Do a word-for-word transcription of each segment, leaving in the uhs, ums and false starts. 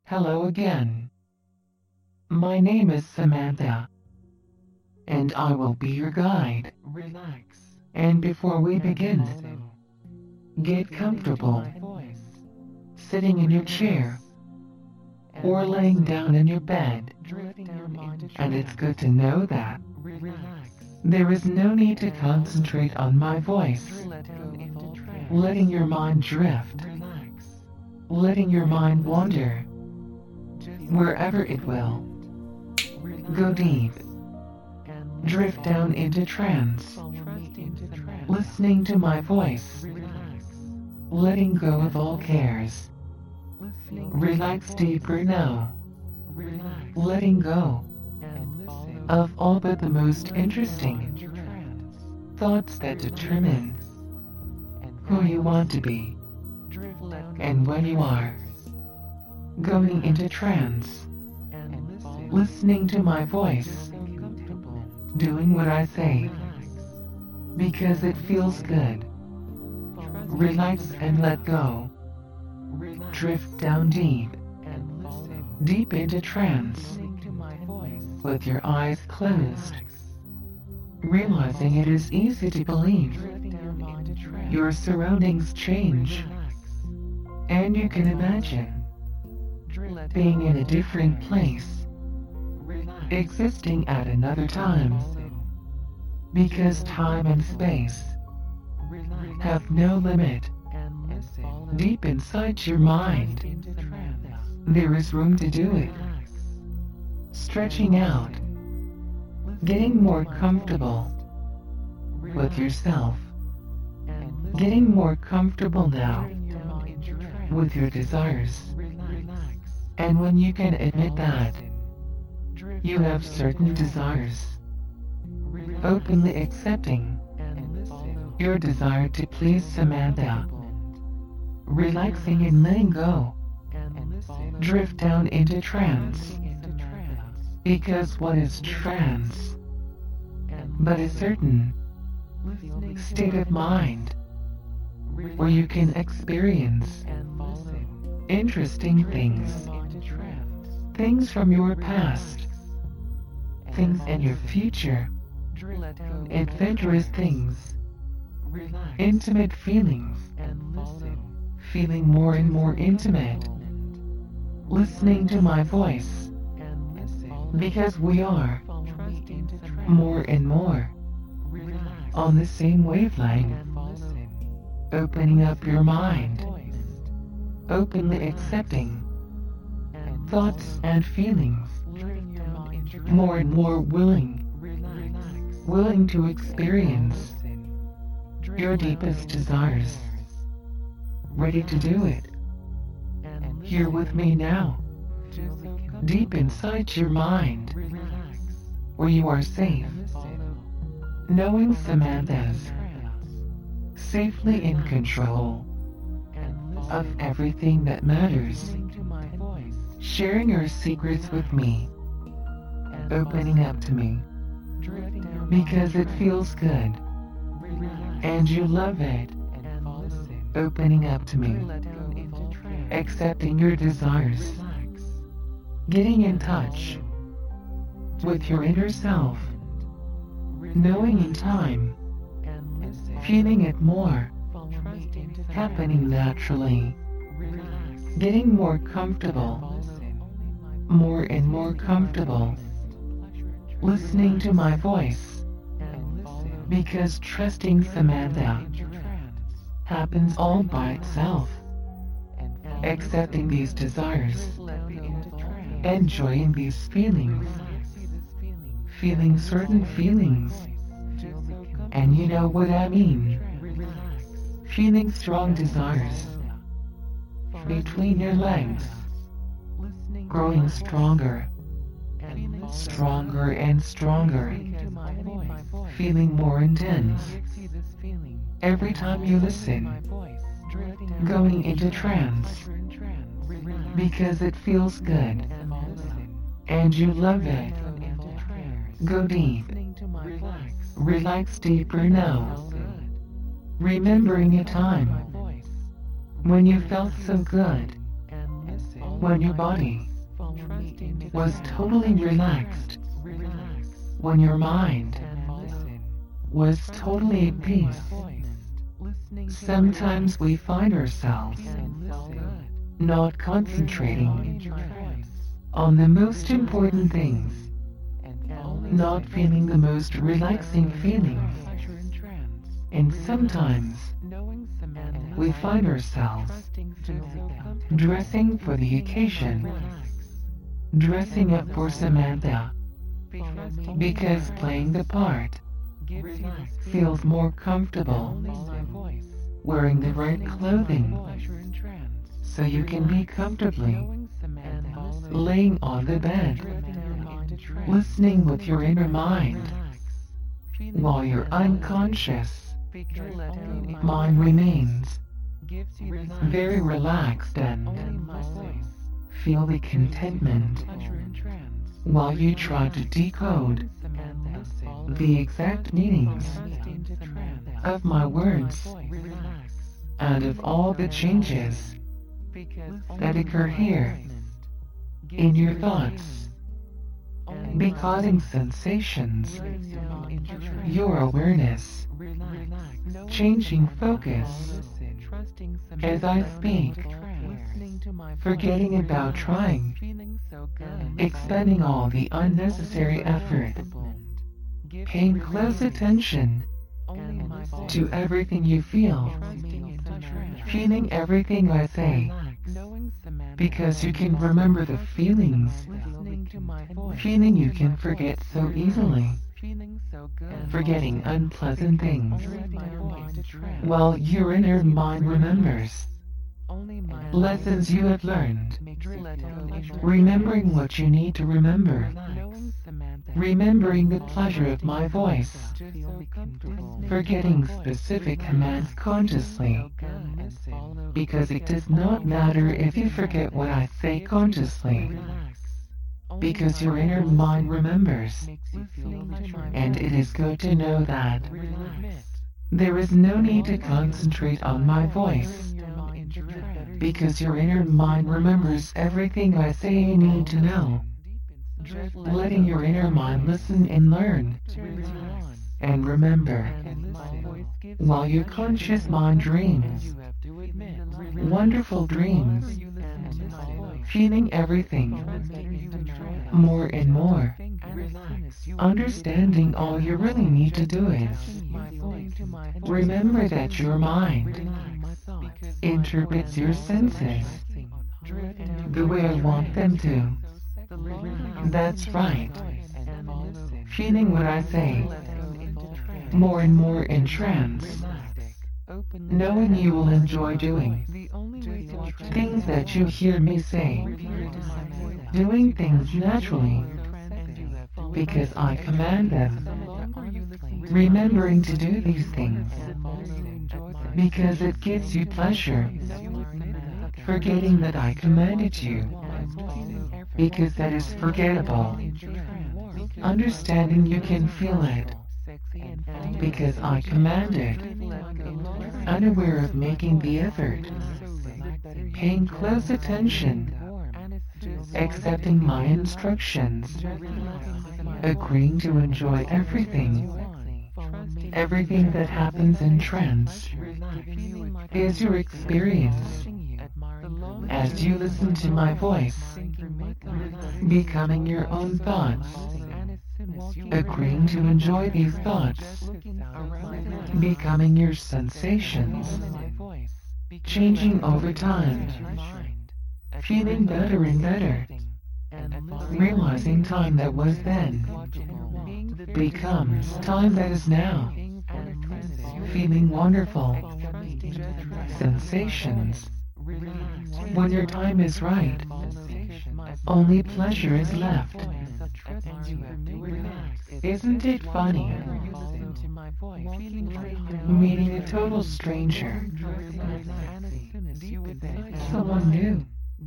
Hello again. My name is Samantha, and I will be your guide. Relax. And before we begin, get comfortable, sitting in your chair or laying down in your bed. And it's good to know that there is no need to concentrate on my voice, letting your mind drift, letting your mind wander wherever it will. Go deep, drift down into trance, listening to my voice, letting go of all cares. Relax deeper now, letting go of all but the most interesting thoughts that determine who you want to be and when you are. Going into trance, listening to my voice, doing what I say, because it feels good. Relax and let go. Drift down deep, deep into trance, with your eyes closed, realizing it is easy to believe your surroundings change, and you can imagine being in a different place, existing at another time, because time and space have no limit. Deep inside your mind, there is room to do it. Stretching out, getting more comfortable with yourself, getting more comfortable now with your desires. And when you can admit that you have certain desires, openly accepting your desire to please Samantha, relaxing and letting go, drift down into trance, because what is trance but a certain state of mind where you can experience interesting things, things from your past, things in your future, adventurous things, intimate feelings, feeling more and more intimate, listening to my voice, because we are more and more on the same wavelength, opening up your mind, openly accepting thoughts and feelings, more and more willing, willing to experience your deepest desires, ready to do it. Here with me now, deep inside your mind, where you are safe, knowing Samantha's safely in control of everything that matters, sharing your secrets with me, opening up to me, because it feels good, and you love it, opening up to me, accepting your desires, getting in touch with your inner self, knowing in time, feeling it more, happening naturally, getting more comfortable, more and more comfortable, listening to my voice, because trusting Samantha happens all by itself, accepting these desires, enjoying these feelings, feeling certain feelings, and you know what I mean, feeling strong desires between your legs, growing stronger, stronger and stronger, feeling more intense every time you listen, going into trance, because it feels good, and you love it. Go deep, relax deeper now, remembering a time when you felt so good, when your body was totally relaxed, when your mind was totally at peace. Sometimes we find ourselves not concentrating on the most important things, not feeling the most relaxing feelings, and sometimes we find ourselves dressing for the occasion, dressing up for Samantha, because playing the part feels more comfortable, wearing the right clothing so you can be comfortably laying on the bed, listening with your inner mind, while your unconscious mind remains very relaxed and feel the contentment while you try to decode the exact meanings of my words and of all the changes that occur here in your thoughts, be causing sensations, your awareness, changing focus as I speak, forgetting about trying, expending all the unnecessary effort, paying close attention to everything you feel, feeling everything I say, because you can remember the feelings, feeling you can forget so easily, forgetting unpleasant things, while your inner mind remembers lessons you have learned, remembering what you need to remember, remembering the pleasure of my voice, forgetting specific commands consciously, because it does not matter if you forget what I say consciously, because your inner mind remembers, and it is good to know that there is no need to concentrate on my voice, because your inner mind remembers everything I say you need to know, letting your inner mind listen and learn, and remember, while your conscious mind dreams, wonderful dreams, feeling everything more and more, understanding all you really need to do is remember that your mind interprets your senses the way I want them to. That's right. Feeling what I say, more and more in trance, knowing you will enjoy doing things that you hear me say, doing things naturally, because I command them, remembering to do these things, because it gives you pleasure, forgetting that I commanded you, because that is forgettable, understanding you can feel it, because I commanded, unaware of making the effort, paying close attention, accepting my instructions, agreeing to enjoy everything, everything that happens in trance is your experience as you listen to my voice, becoming your own thoughts, agreeing to enjoy these thoughts, becoming your sensations, changing over time, feeling better and better, realizing time that was then becomes time that is now, feeling wonderful sensations. When your time is right, only pleasure is left. Isn't it funny? Meeting a total stranger, someone new,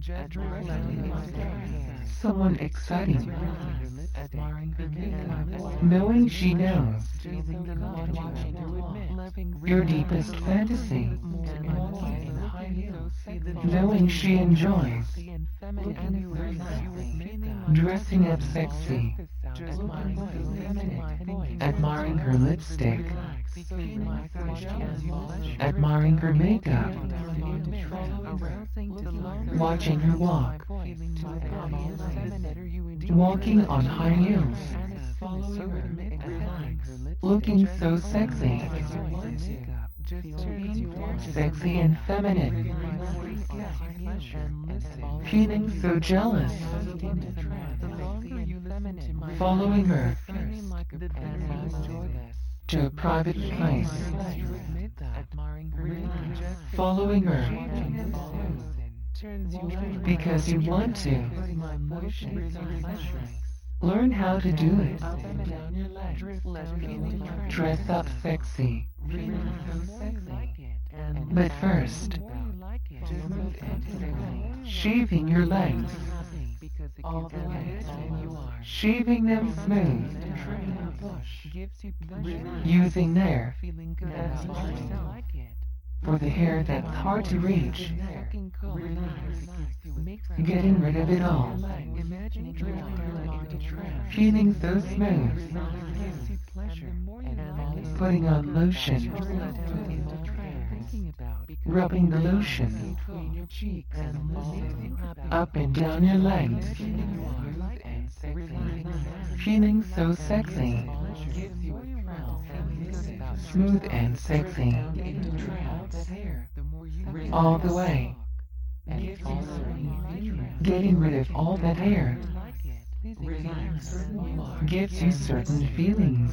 someone exciting, knowing she knows your deepest fantasy, knowing she enjoys dressing up sexy, admiring her lipstick, admiring her makeup, watching her walk, walking on high heels, looking so sexy, sexy and feminine, feeling so jealous, following her to a private place, following her because you want to. Learn how to do it. Dress up sexy. But first, shaving your legs. Shaving them smooth. Using there for the hair that's hard to reach. Getting rid of it all. Feeling so smooth. Putting on lotion. Rubbing the lotion up and down your legs. Feeling so sexy. Smooth and sexy. All the way. Getting rid of all that hair gives you certain feelings.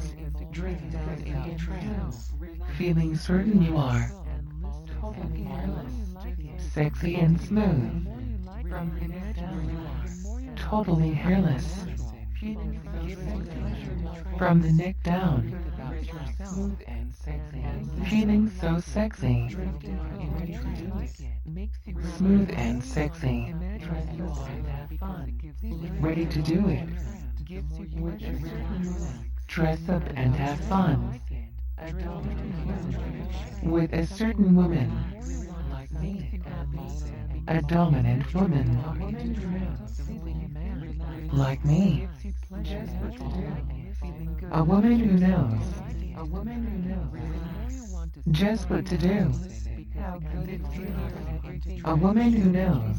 Feeling certain you are sexy and smooth, totally hairless, from the neck down, feeling so sexy, smooth and sexy, ready to do it. Dress up and have fun with a certain woman, a dominant woman, like me, a woman who knows just what to do, a woman who knows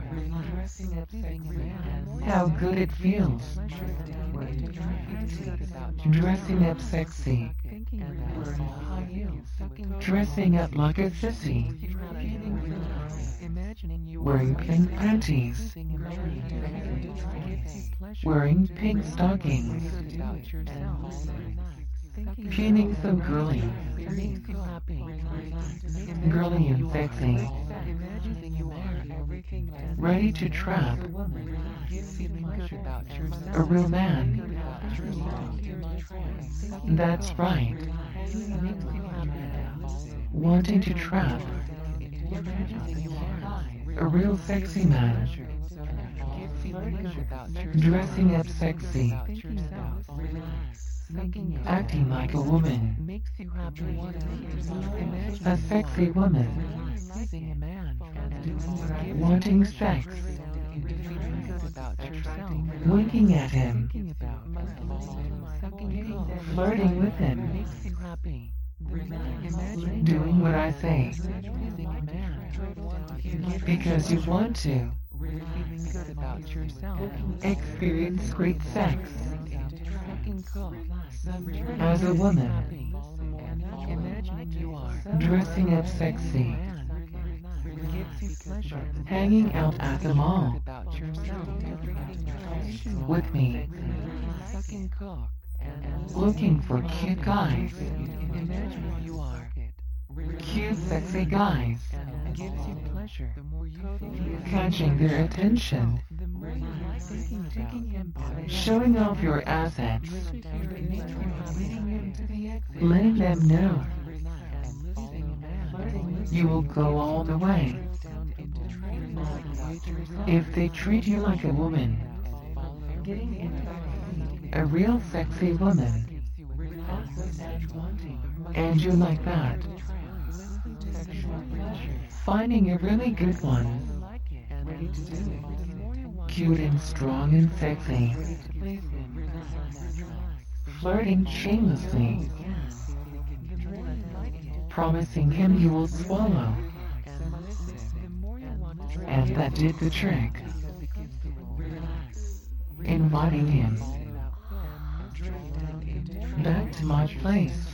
how good it feels, dressing up sexy, dressing up like a sissy, wearing pink panties, wearing pink stockings, feeling so girly, girly and sexy, ready to trap a real man. That's right. Wanting to trap a real sexy man. Dressing up sexy. Acting like a woman. A sexy woman. Wanting sex. Winking at him. Flirting with him. Doing what I say. Because you want to. Experience great sex. As a woman. Dressing up sexy. Hanging out at the mall. With me. Looking for cute guys. Cute, sexy guys. Catching their attention. Showing off your assets. Letting them know you will go all the way. If they treat you like a woman, a real sexy woman, and you like that, Finding a really good one. Ready to do it. Cute and strong and sexy. Flirting shamelessly. Promising him you will swallow. And that did the trick. Inviting him back to my place.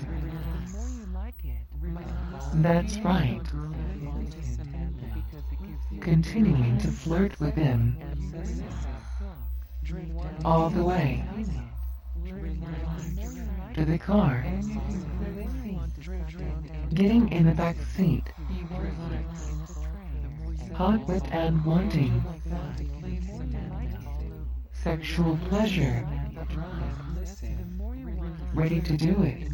That's right. Continuing to flirt with him all the way to the car. Getting in the back seat. Hot with and wanting sexual pleasure. Ready to do it.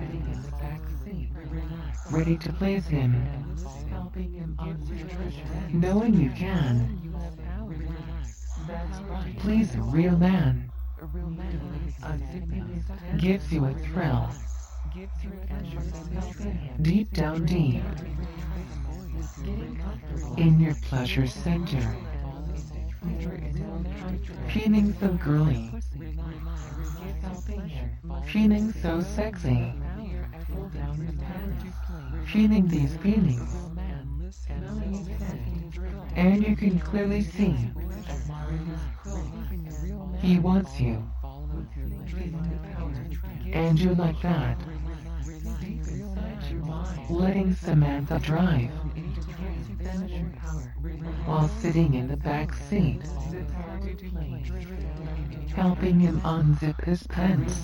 Ready to please him. Knowing you can. Please a real man. Gives you a thrill. Deep down deep. In your pleasure center. Feeling so girly. Feeling so sexy. Feeling these feelings. And you can clearly see he wants you. And you like that. Letting Samantha drive while sitting in the back seat. Helping him unzip his pants.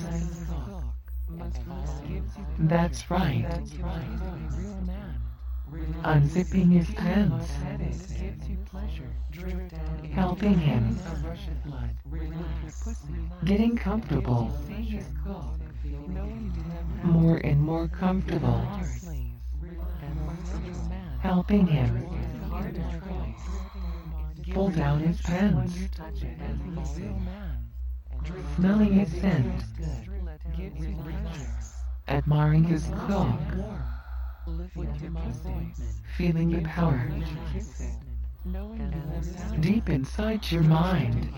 That's right. Unzipping his pants. Helping him. Getting comfortable. More and more comfortable. Helping him. Pull down his pants. Smelling his scent. Admiring his cock. Feeling the power deep inside your mind.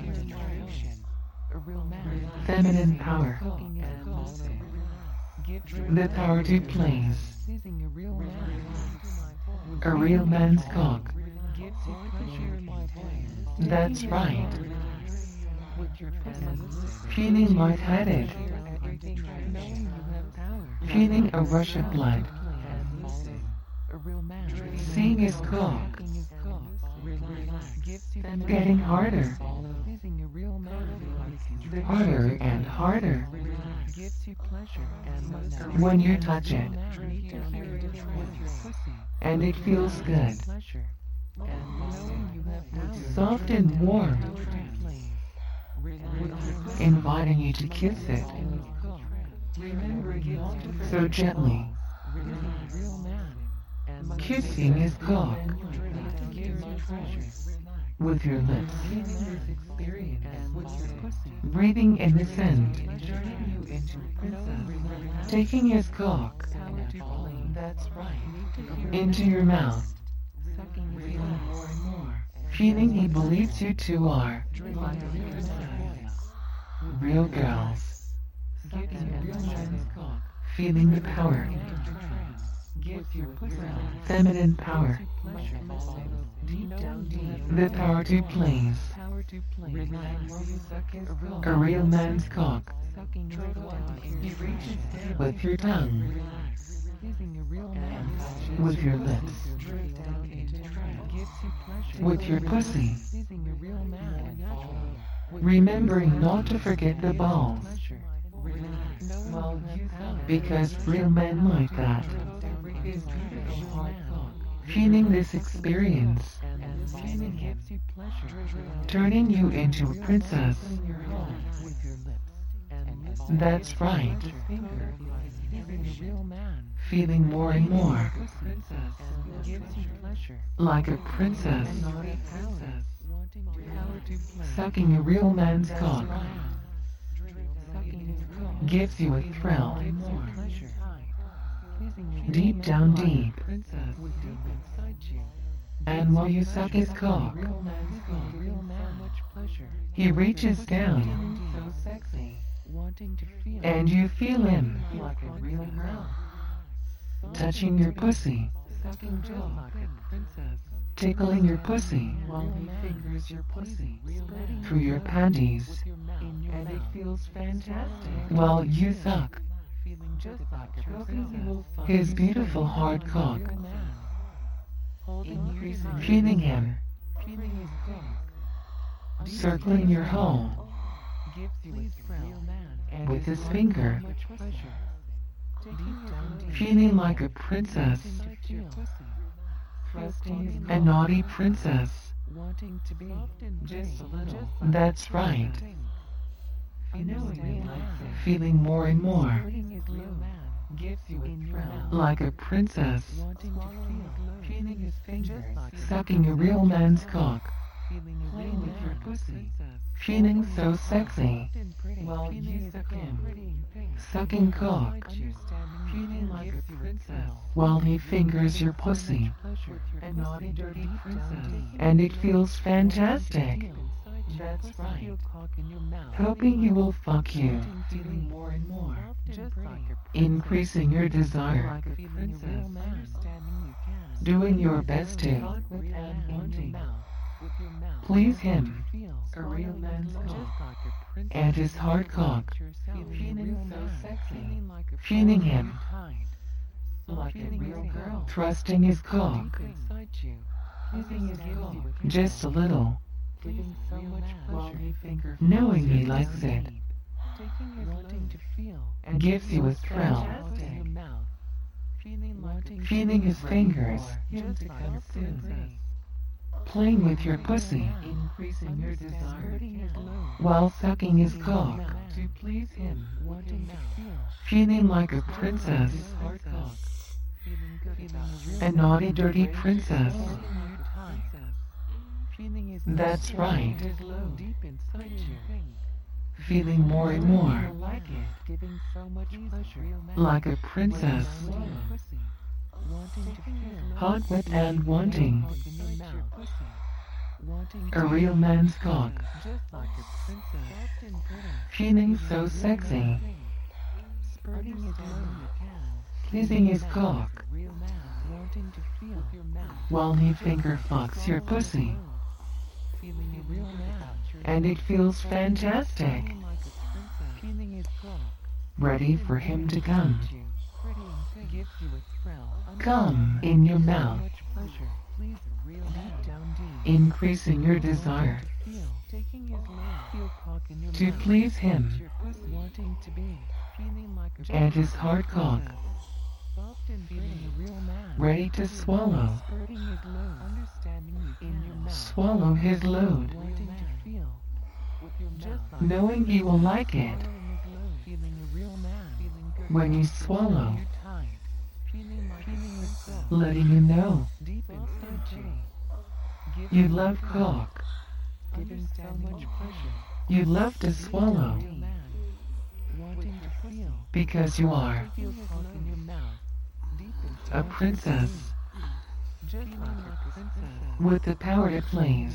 Feminine power. The power to please. A real man's cock. That's right. Feeling lightheaded. Feeling a rush of blood. Seeing his cock. Getting harder. Harder and harder. When you touch it. And it feels good. Soft and warm. Inviting you to kiss it. So gently. Kissing his cock with your lips. Breathing in the scent. Taking his cock into your mouth. Feeling he believes you two are real girls. Feeling the power. Feminine power. The power to please. A real man's cock. With your tongue. With your lips. With your pussy. Remembering not to forget the balls. Because real men like that. Feeling this experience. Turning you into a princess. That's right. Feeling more and more like a princess. Sucking a real man's cock gives you a thrill. Deep down deep. And while you suck his cock, he reaches down, and you feel him touching your pussy, tickling your pussy while he fingers your pussy through your panties, and it feels fantastic while you suck his beautiful hard cock, feeding him, circling your hole with his finger, feeling like a princess, a naughty princess. That's right. Feeling more and more like a princess, sucking a real man's cock, playing with your pussy, feeling so sexy while you suck him, sucking cock, feeling like a princess while he fingers your pussy, a naughty dirty princess, and it feels fantastic. That's right. Hoping he will fuck you, feeling more and more, increasing your desire like a princess, doing your best to please him, a real man's cock, and his hard cock, feeling so sexy, feeling him like a real girl, thrusting his cock, just a little, knowing he likes it, gives you a thrill, feeling his fingers, playing with your pussy, increasing your desire, while sucking his cock, to please him, feeling like a princess, a naughty dirty princess. That's right. Feeling more and more like a princess, hot, wet, and wanting a real man's cock, feeling so sexy, pleasing his cock while he finger fucks your pussy, and it feels fantastic. Ready for him to come. Come in your mouth, increasing your desire to please him, and his hard cock, ready to swallow, swallow his load, knowing he will like it when you swallow, letting him know you love cock, you love to swallow, because you are a princess with the power to please.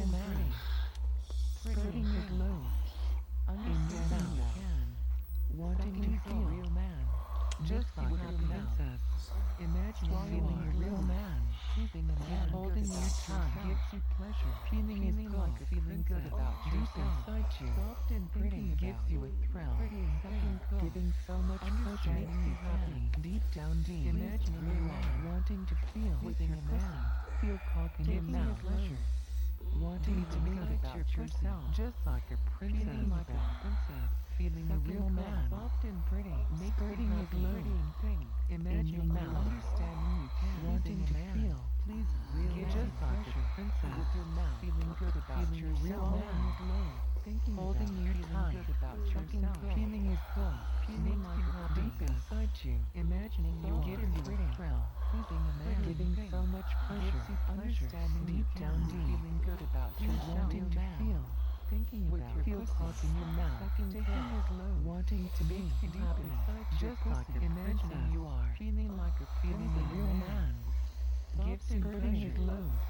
Just like a princess, imagine feeling a real man, keeping a man, holding you tight, gives you pleasure, feeling is like feeling good about yourself, inside you, soft and pretty, gives you a thrill, giving so much pleasure, makes you happy, deep down deep, imagine a real man, wanting to feel with a man, feel cock in your mouth, pleasure, wanting to be about yourself, just like a princess, feeling like a princess. Feeling a real man, soft and pretty, make pretty is low, imagine your mouth, understanding you can, wanting to feel, please real just like a princess with your mouth, feeling good about feeling yourself, man is low, thinking holding you tight, good about yourself, feeling is good, feeling like a deep inside you, imagining you get into a thrill, pleasing a man, giving so much pleasure, understanding deep down deep, feeling good about yourself, wanting to feel. Thinking with about your cock in your mouth, taking his load, wanting to be happy, just like imagining you are, feeling like a feeling a real man, gives him his load,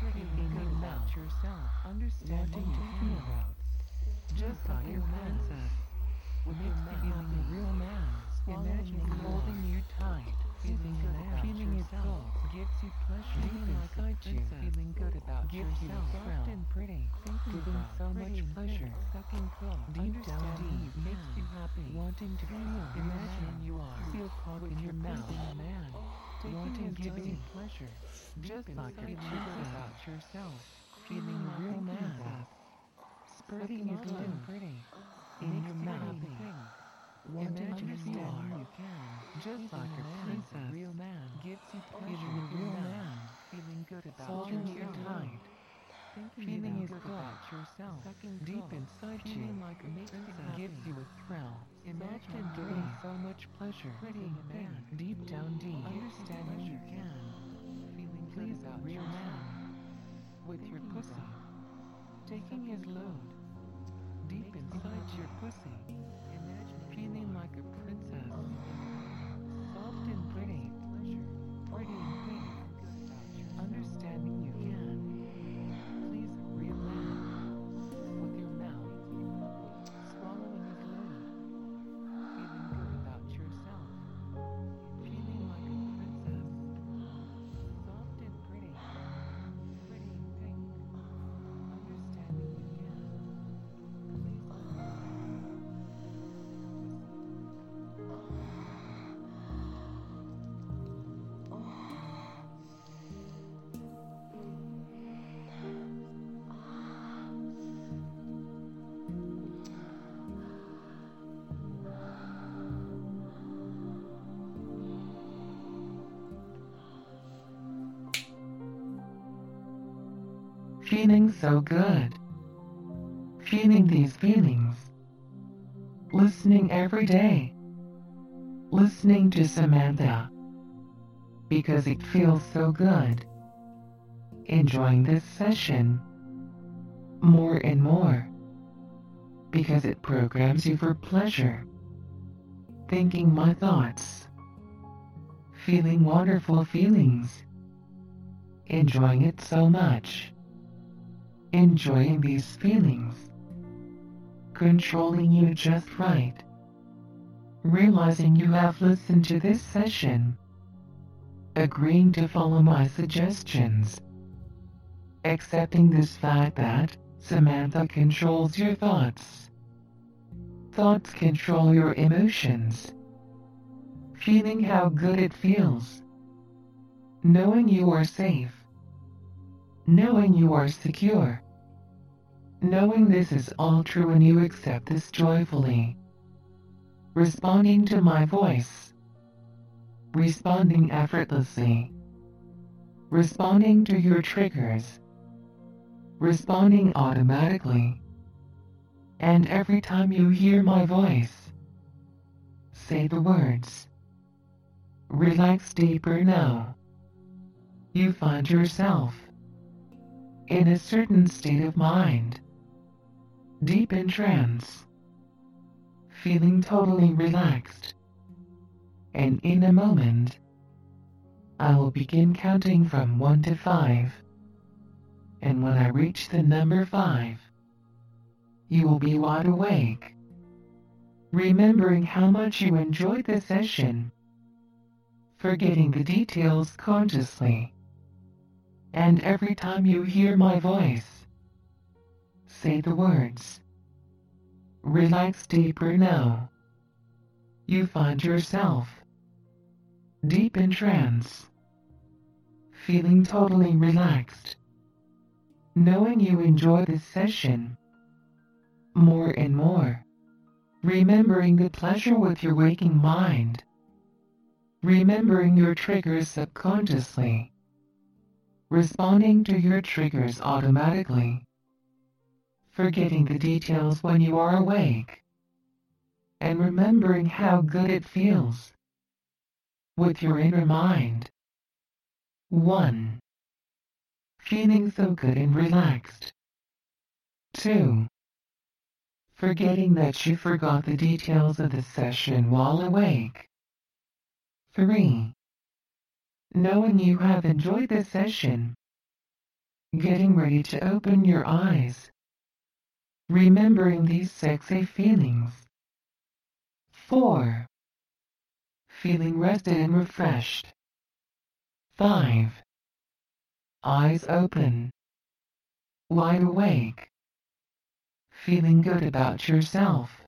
feeling good about yourself, understanding to feel about, just like your princess, with your feeling a real man, imagine holding you tight, feeling good about feeling yourself, gives you pleasure, feeling like you, feeling good about gives you soft and pretty, giving so much pleasure, sucking cool, deep down deep, makes you happy, wanting to feel, imagine you are, feel caught in your mouth, man, wanting giving you pleasure, just like a princess about yourself, feeling a real man, spurting is little pretty, in your mouth, imagine you are, you can, just like a princess, real man, gives you pleasure, a real man, feeling good about falling you tight, feeling is good about yourself, deep inside you, like a princess, gives you a thrill, imagine getting so much pleasure, pretty man, deep down deep, understanding you can, feeling please about real man, with your pussy, taking his load, deep inside your pussy, imagine feeling like a princess, soft and pretty, pretty and pink, understanding you can, please a real man, with your mouth, swallowing his load, feeling good about yourself, feeling like a princess, soft and pretty, pretty and pink, understanding you can, please a real man. Feeling so good. Feeling these feelings. Listening every day. Listening to Samantha. Because it feels so good. Enjoying this session. More and more. Because it programs you for pleasure. Thinking my thoughts. Feeling wonderful feelings. Enjoying it so much. Enjoying these feelings. Controlling you just right. Realizing you have listened to this session. Agreeing to follow my suggestions. Accepting this fact that Samantha controls your thoughts. Thoughts control your emotions. Feeling how good it feels. Knowing you are safe. Knowing you are secure. Knowing this is all true and you accept this joyfully. Responding to my voice. Responding effortlessly. Responding to your triggers. Responding automatically. And every time you hear my voice, say the words. Relax deeper now. You find yourself in a certain state of mind, deep in trance, feeling totally relaxed. And in a moment, I will begin counting from one to five. And when I reach the number five, you will be wide awake, remembering how much you enjoyed the session, forgetting the details consciously. And every time you hear my voice, say the words. Relax deeper now. You find yourself deep in trance, feeling totally relaxed, knowing you enjoy this session more and more, remembering the pleasure with your waking mind, remembering your triggers subconsciously, responding to your triggers automatically, forgetting the details when you are awake, and remembering how good it feels with your inner mind. one. Feeling so good and relaxed. two. Forgetting that you forgot the details of the session while awake. three. Knowing you have enjoyed the session Getting ready to open your eyes. Remembering these sexy feelings. four. Feeling rested and refreshed. five. Eyes open. Wide awake. Feeling good about yourself.